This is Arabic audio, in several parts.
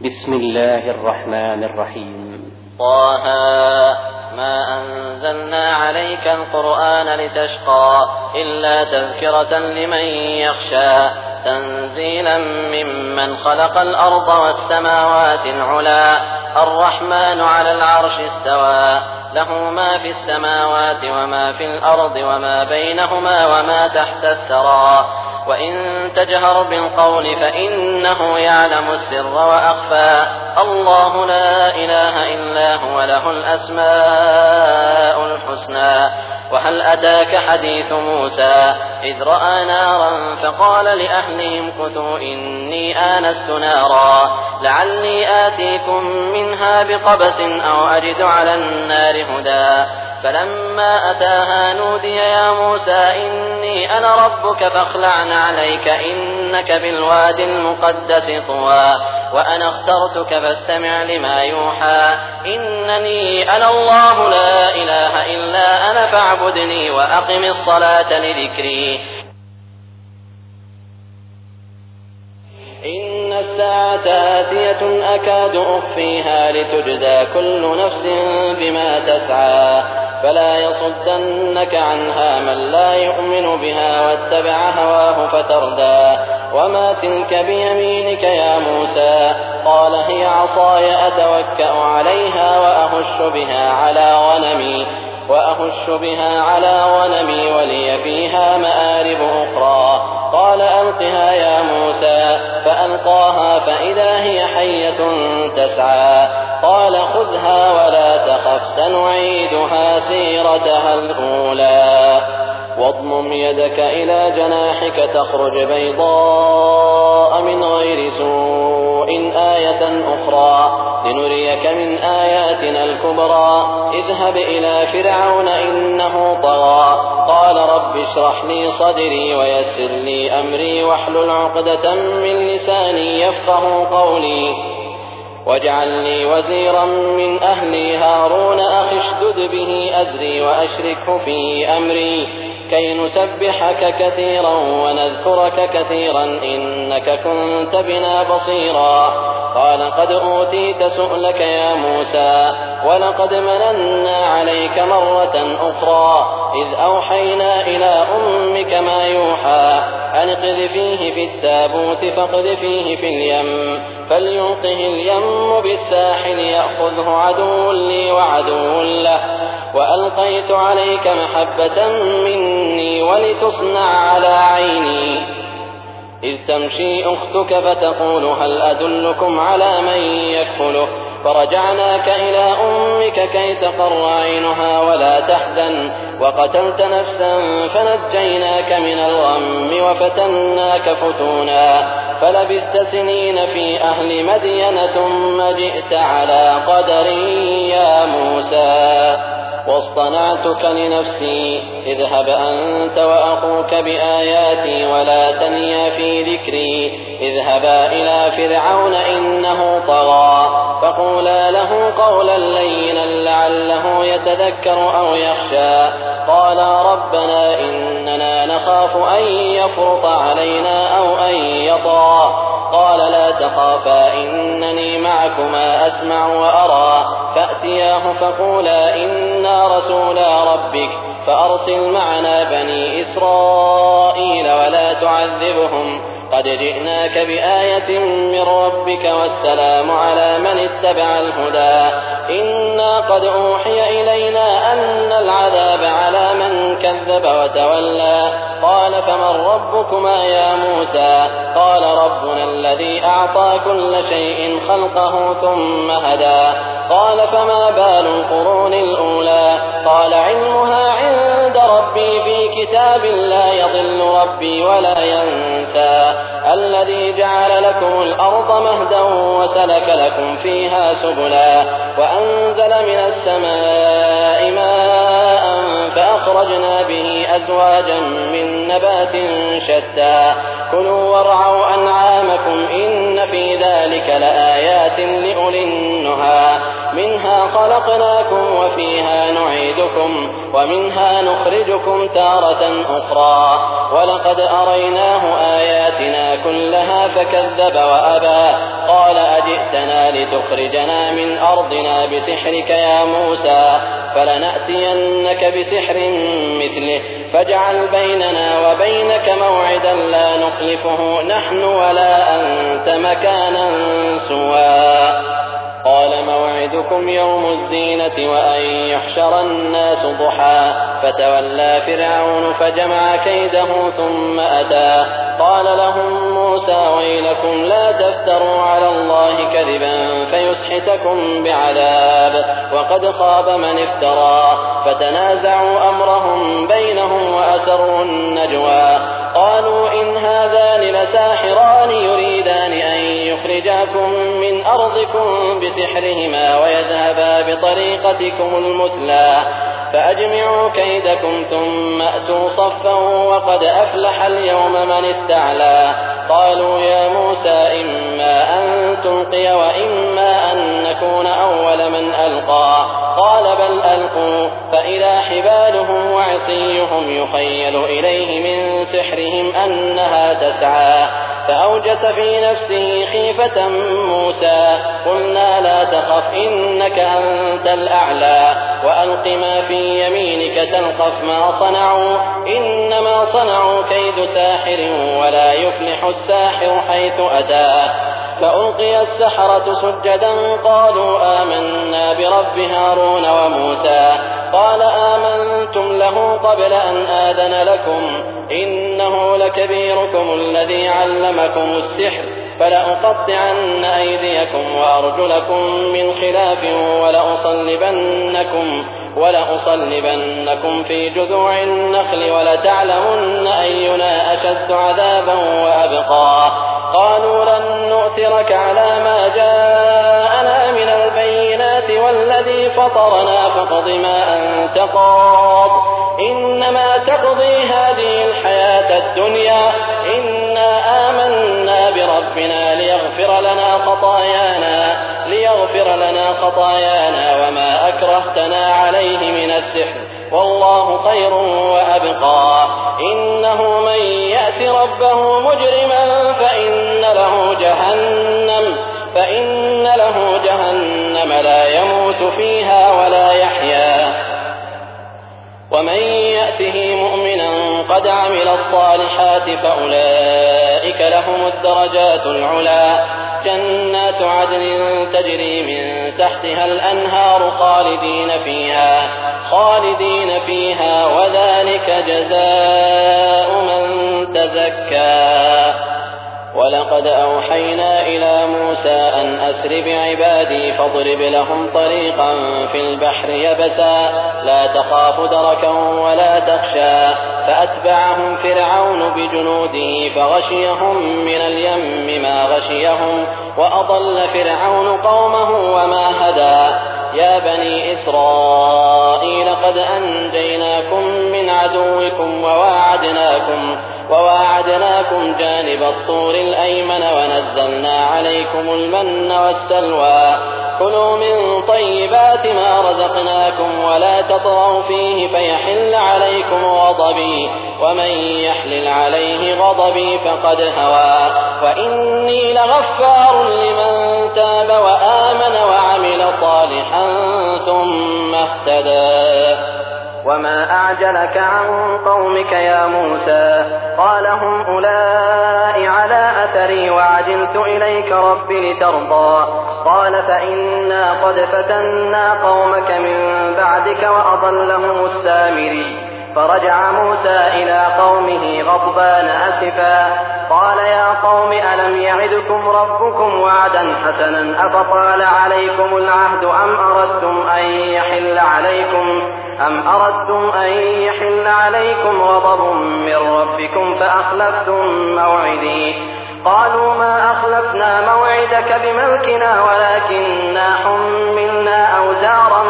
بسم الله الرحمن الرحيم. طه ما أنزلنا عليك القرآن لتشقى إلا تذكرة لمن يخشى تنزيلا ممن خلق الأرض والسماوات العلى الرحمن على العرش استوى له ما في السماوات وما في الأرض وما بينهما وما تحت الثرى وإن تجهر بالقول فإنه يعلم السر وأخفى الله لا إله إلا هو له الأسماء الحسنى. وهل أتاك حديث موسى إذ رأى نارا فقال لأهلهم كثوا إني آنست نارا لعلي آتيكم منها بقبس أو أجد على النار هدى فلما أتاها نودي يا موسى إني أنا ربك فاخلع عليك إنك بالواد المقدس طوى وأنا اخترتك فاستمع لما يوحى إنني أنا الله لا إله إلا أنا فاعبدني وأقم الصلاة لذكري إن الساعة آتية أكاد أخفيها لتجزى كل نفس بما تسعى فلا يصدنك عنها من لا يؤمن بها واتبع هواه فتردى وما تلك بيمينك يا موسى قال هي عصاي أتوكأ عليها وأهش بها على غنمي ولي فيها مآرب أخرى قال ألقها يا موسى فألقاها فإذا هي حية تسعى قال خذها ولا تخف سنعيدها سيرتها الأولى واضمم يدك إلى جناحك تخرج بيضاء من غير سوء آية أخرى لنريك من آياتنا الكبرى اذهب إلى فرعون إنه طغى قال رب اشرح لي صدري ويسر لي أمري واحلل عقدة من لساني يفقه قولي واجعل لي وزيرا من أهلي هارون أخي اشدد به أزري وأشركه في أمري كي نسبحك كثيرا ونذكرك كثيرا إنك كنت بنا بصيرا قال قد أوتيت سؤلك يا موسى ولقد مننا عليك مرة أخرى إذ أوحينا إلى أمك ما يوحى أن اقذفيه في التابوت فاقذفيه في اليم فليلقه اليم بالساحل يأخذه عدو لي وعدو له وألقيت عليك محبة مني ولتصنع على عيني إذ تمشي أختك فتقول هل أدلكم على من يكفله فرجعناك إلى أمك كي تقر عينها ولا تحزن وقتلت نفسا فنجيناك من الغم وفتناك فتونا فلبثت سنين في أهل مدين ثم جئت على قدر يا موسى واصطنعتك لنفسي اذهب أنت وأخوك بآياتي ولا تنيا في ذكري اذهبا إلى فرعون إنه طغى فقولا له قولا لينا لعله يتذكر أو يخشى قالا ربنا إننا نخاف أن يفرط علينا أو أن يطغى قال لا تخافا إنني معكما أسمع وأرى فأتياه فقولا إنا رسولا ربك فأرسل معنا بني إسرائيل ولا تعذبهم قد جئناك بآية من ربك والسلام على من اتبع الهدى إنا قد أوحي إلينا أن العذاب على من كذب وتولى قال فمن ربكما يا موسى قال ربنا الذي أعطى كل شيء خلقه ثم هدى قال فما بال القرون الأولى قال علمها عند ربي في كتاب لا يضل ربي ولا ينسى الذي جعل لكم الأرض مهدا وسلك لكم فيها سبلا وأنزل من السماء ماء فأخرجنا به أزواجا من نبات شتى كلوا وارعوا أنعامكم إن في ذلك لآيات لأولي النهى منها خلقناكم وفيها نعيدكم ومنها نخرجكم تارة أخرى ولقد أريناه آياتنا كلها فكذب وأبى قال أجئتنا لتخرجنا من أرضنا بسحرك يا موسى فلنأتينك بسحر مثله فاجعل بيننا وبينك موعدا لا نخلفه نحن ولا أنت مكانا سوى قال موعدكم يوم الزينة وأن يحشر الناس ضحى فتولى فرعون فجمع كيده ثم أتى قال لهم موسى ويلكم لا تفتروا على الله كذبا فيسحتكم بعذاب وقد خاب من افترى فتنازعوا أمرهم بينهم وأسروا النجوى قالوا إن هذان لساحران يريدان أن يخرجاكم من أرضكم بسحرهما ويذهبا بطريقتكم المثلى فأجمعوا كيدكم ثم أتوا صفا وقد أفلح اليوم من استعلى قالوا يا موسى إما أن تلقي وإما أن نكون أول من ألقى قال بل ألقوا فإذا حبالهم وعصيهم يخيل إليه من سحرهم أنها تسعى فأوجس في نفسه خيفة موسى قلنا لا تخف إنك أنت الأعلى وألق ما في يمينك تلقف ما صنعوا إنما صنعوا كيد ساحر ولا يفلح الساحر حيث أتى فألقي السحرة سجدا قالوا آمنا برب هارون وموسى قال آمنتم له قبل أن آذن لكم إنه لكبيركم الذي علمكم السحر فلأقطعن أيديكم وأرجلكم من خلاف ولأصلبنكم في جذوع النخل ولتعلمن أينا أشد عذابا وأبقى قالوا لن نؤثرك على ما جاءنا من البينات والذي فطرنا فاقض ما أنت قاض إنما تقضي هذه الحياة الدنيا إنا آمنا بربنا ليغفر لنا خطايانا وما أكرهتنا عليه من السحر والله خير وأبقى إنه من يأت ربه مجرما فإن له جهنم لا يموت فيها ولا يحيا ومن يأته مؤمنا قد عمل الصالحات فأولئك لهم الدرجات العلى جنات عدن تجري من تحتها الأنهار خالدين فيها وذلك جزاء من تزكى ولقد أوحينا إلى موسى أن أسر بعبادي فاضرب لهم طريقا في البحر يبسا لا تخاف دركا ولا تخشى فأتبعهم فرعون بجنوده فغشيهم من اليم ما غشيهم وأضل فرعون قومه وما هدى يا بني إسرائيل قد أنجيناكم من عدوكم وواعدناكم جانب الطور الأيمن ونزلنا عليكم المن والسلوى كلوا من طيبات ما رزقناكم ولا تطغوا فيه فيحل عليكم غضبي ومن يحلل عليه غضبي فقد هوى وإني لغفار لمن تاب وآمن وعمل صالحا ثم اهتدى وما أعجلك عن قومك يا موسى قال هم أولئك على أثري وعجلت إليك رب لترضى قال فإنا قد فتنا قومك من بعدك وأضلهم السامري فرجع موسى إلى قومه غضبان أسفا قال يا قوم ألم يعدكم ربكم وعدا حسنا أفطال عليكم العهد أم أردتم أن يحل عليكم غضب من ربكم فأخلفتم موعدي قالوا ما أخلفنا موعدك بملكنا ولكننا حملنا أوزارا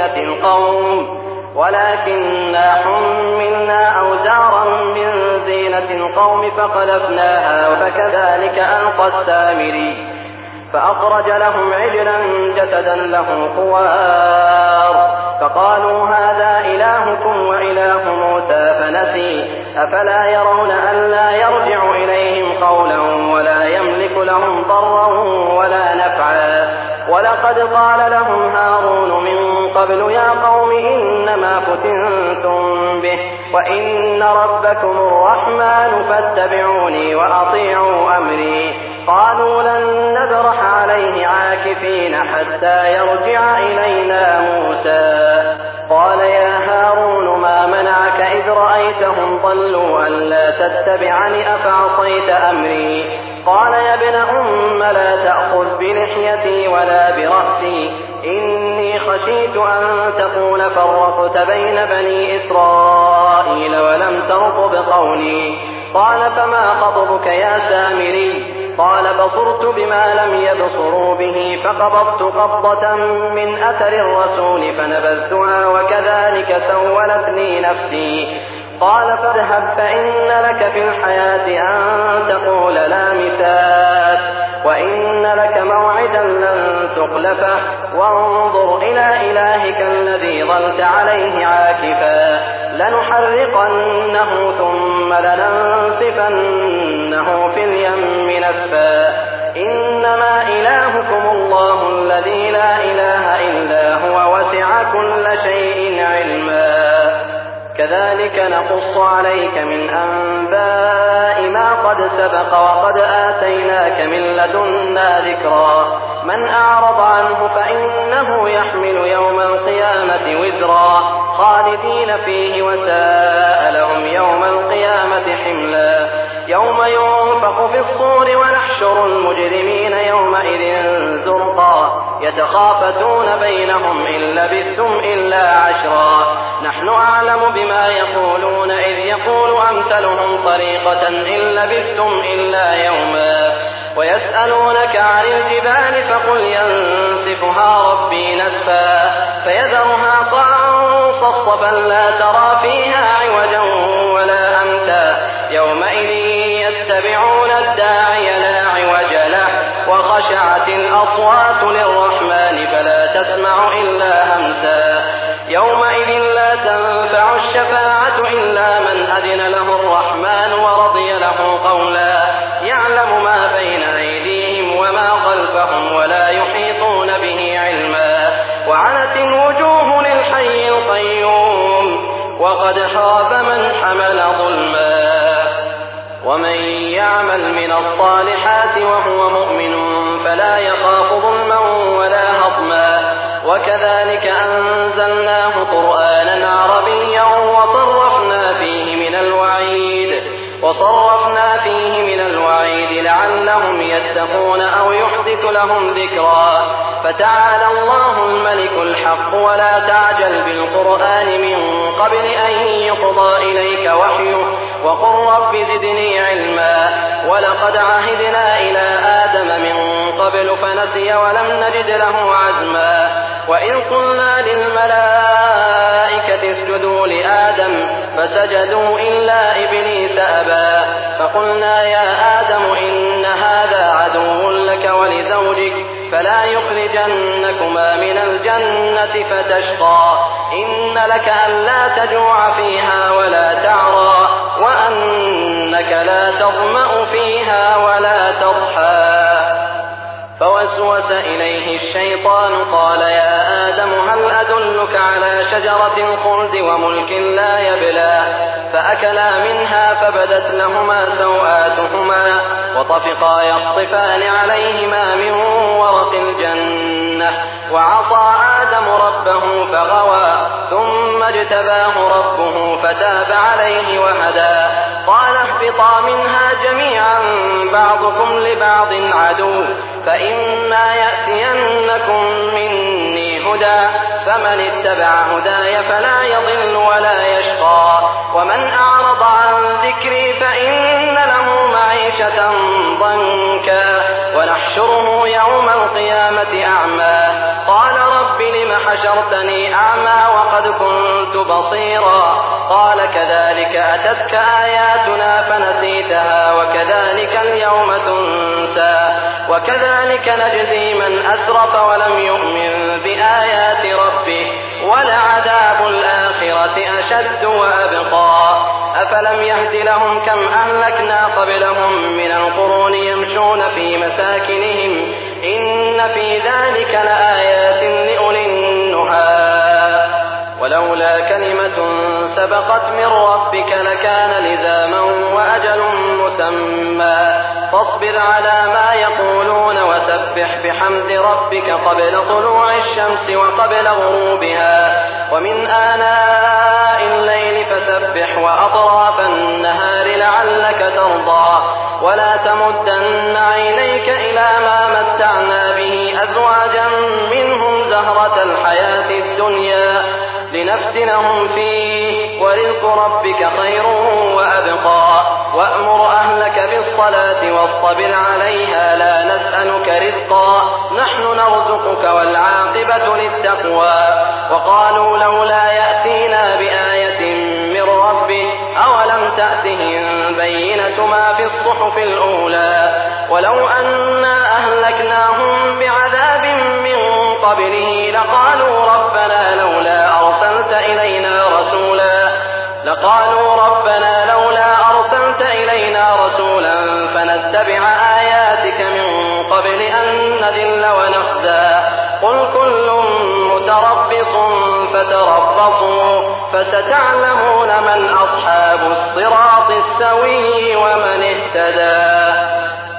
من زينة زينة القوم فقذفناها وكذلك ألقى السامري فأخرج لهم عجلا جسدا له خوار فقالوا هذا إلهكم وإله موسى فنسي أفلا يرون ألا يرجع إليهم قولا ولا يملك لهم ضرا ولا نفعا ولقد قال لهم هارون من قبل يا قوم إنما فتنتم به وإن ربكم الرحمن فاتبعوني وأطيعوا أمري قالوا لن نبرح عليه عاكفين حتى يرجع إلينا موسى قال يا هارون ما منعك إذ رأيتهم ضلوا ألا تتبعني أفعصيت أمري قال يا ابن أم لا تأخذ بلحيتي ولا برأسي إني خشيت أن تقول فرقت بين بني إسرائيل ولم ترقب قولي قال فما خطبك يا سامري قال بصرت بما لم يبصروا به فقبضت قبضة من أثر الرسول فنبذتها وكذلك سولت لي نفسي قال فاذهب فإن لك في الحياة أن تقول لا مساس وإن لك موعدا لن تخلفه وانظر إلى إلهك الذي ظلت عليه عاكفا لنحرقنه ثم لننسفنه في اليم نسفا إنما إلهكم الله الذي لا إله إلا هو وسع كل شيء علما كذلك نقص عليك من أنباء ما قد سبق وقد آتيناك من لدنا ذكرا من أعرض عنه فإنه يحمل يوم القيامة وزرا خالدين فيه وساء لهم يوم القيامة حملا يوم ينفخ في الصور ونحشر المجرمين يومئذ زرقا يتخافتون بينهم إن لبثتم إلا عشرا نحن أعلم بما يقولون إذ يقول أمثلهم طريقة إن لبثتم إلا يوما ويسألونك عن الجبال فقل ينسفها ربي نسفا فيذرها قاعا صفصفا لا ترى فيها عوجا ولا أمتا يومئذ يتبعون الداعي لا عوج له وخشعت الأصوات للرحمن فلا تسمع إلا همسا يومئذ لا تنفع الشفاعة إلا من أذن له الرحمن ورضي له قولا يعلم ما بين أيديهم وما خلفهم ولا يحيطون به علما وعنت الوجوه للحي القيوم وقد خاب من حمل ظلما ومن يعمل من الصالحات وهو مؤمن فلا يخاف ظلما ولا هضما وكذلك أنزلناه قرآنا عربيا وصرفنا فيه من الوعيد لعلهم يتقون أو يحدث لهم ذكرا فتعالى الله الملك الحق ولا تعجل بالقرآن من قبل أن يقضى إليك وحيه وقل رب زدني علما ولقد عهدنا إلى آدم من قبل فنسي ولم نجد له عزما وإذ قلنا للملائكة اسجدوا لآدم فسجدوا إلا إبليس أبى فقلنا يا آدم إن هذا عدو لك ولزوجك فلا يخرجنكما من الجنة فتشقى إن لك ألا تجوع فيها ولا تعرى وأنك لا تظمأ فيها ولا تضحى فوسوس إليه الشيطان قال يا آدم هل أدلك على شجرة الخلد وملك لا يبلى فأكلا منها فبدت لهما سوآتهما وطفقا يخصفان عليهما من ورق الجنة وعصى آدم ربه فغوى ثم اجتباه ربه فتاب عليه وهدى قال اهبطا منها جميعا بعضكم لبعض عدو فإما يأتينكم مني هدى فمن اتبع هداي فلا يضل ولا يشقى ومن أعرض عن ذكري فإن له معيشة ضنكا ونحشره يوم القيامة أعمى قال رب لم حشرتني أعمى وقد كنت بصيرا قال كذلك أتتك آياتنا فنسيتها وكذلك اليوم تنسى وكذلك نجزي من أسرف ولم يؤمن بآيات ربه ولعذاب الآخرة أشد وأبقى أفلم يهد لهم كم أهلكنا قبلهم من القرون يمشون في مساكنهم إن في ذلك لآيات لأولي النهى ولولا كلمة سبقت من ربك لكان لزاما وأجل مسمى فاصبر على ما يقولون وسبح بحمد ربك قبل طلوع الشمس وقبل غروبها ومن آناء الليل فسبح وأطراف النهار لعلك ترضى ولا تمدن عينيك إلى ما متعنا به أزواجا منهم زهرة الحياة الدنيا لنفتنهم فيه ورزق ربك خير وأبقى وأمر أهلك بالصلاة واصطبر عليها لا نسألك رزقا نحن نرزقك والعاقبة للتقوى وقالوا لولا يأتينا بآية من ربه أولم تأتهم بينة ما في الصحف الأولى ولو أنا أهلكناهم بعذاب من قبله لقالوا ربنا لولا أرسلت إلينا رسولا فنتبع آياتك من قبل أن نذل ونخزى قل كل متربص فتربصوا فستعلمون من أصحاب الصراط السوي ومن اهتدى